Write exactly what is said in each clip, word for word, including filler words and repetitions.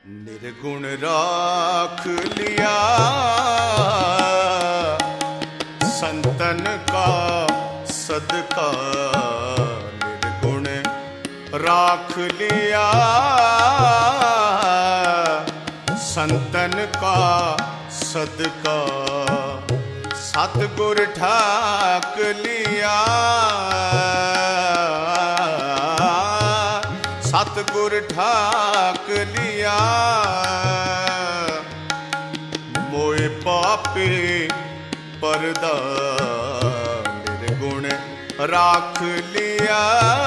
निर्गुण राख लिया संतन का सदका, निर्गुण राख लिया संतन का सदका, सतगुर ठाक लिया सतगुर ठाक लिया, मोए पापे परदा निर्गुण राख लिया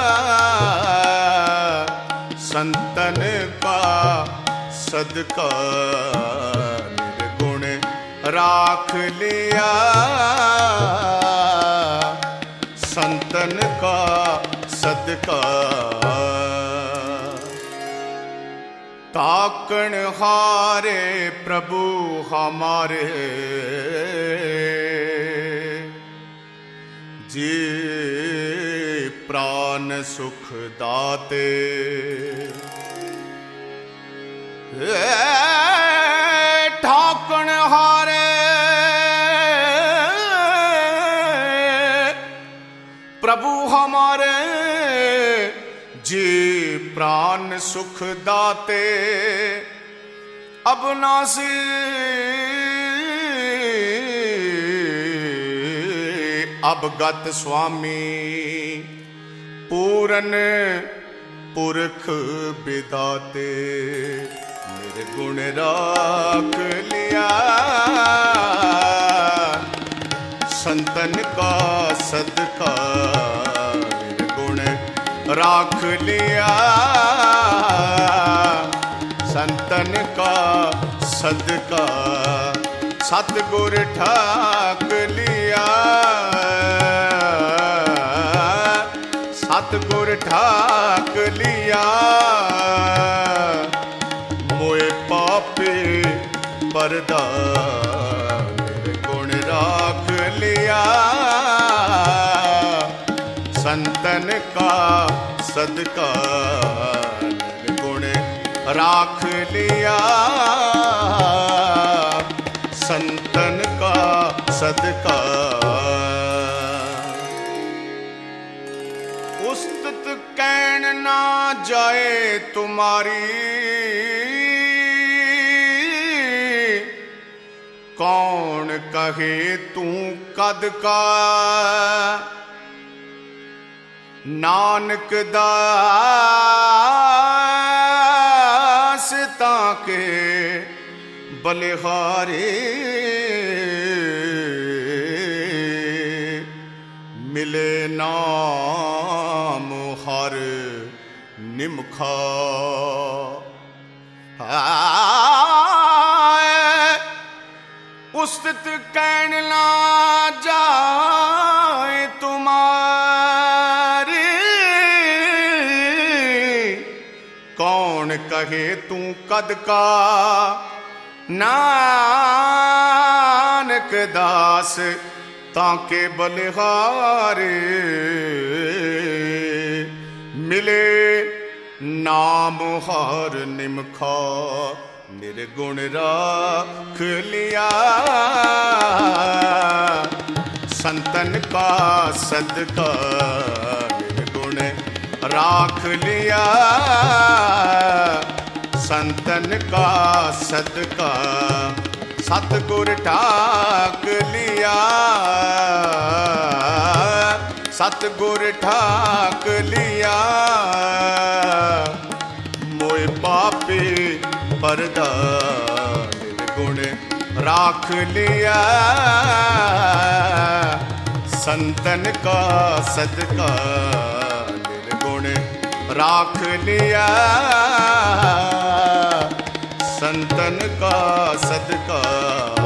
संतन का सदका, निर्गुण राख लिया संतन का सदका। ताकण हारे प्रभु हमारे, जी प्राण सुख दाते, ठाकण हारे प्रभु हमारे, जी प्राण सुख दाते, अबनासी अवगत स्वामी, पूरन पुरख बिदाते, निर्गुण राख लिया संतन का सदका, निर्गुण राख लिया संतन का सदका, सतगुर ठाक लिया सतगुर ठाक लिया, मोए पापे परदा निर्गुण राख लिया संतन का सदका, निर्गुण राख लिया संतन का सदका। उस्तत कहन ना जाए तुम्हारी, कौन कहे तू कद का, नानक दास ताके बलिहारी, मिले नाम हर निमखा, उस्तत कहन ना जाए तुम्हारी, कौन कहे तू कद का, नानक दास ताके बलिहारे, मिले नाम हर निमखा, निर्गुण राख लिया संतन का सदका, निर्गुण राख लिया संतन का सदका, सतगुर ठाक लिया सतगुर ठाक लिया, मोए पापे परदा निर्गुण राख लिया संतन का सदका, निर्गुण राख लिया संतन का सदका।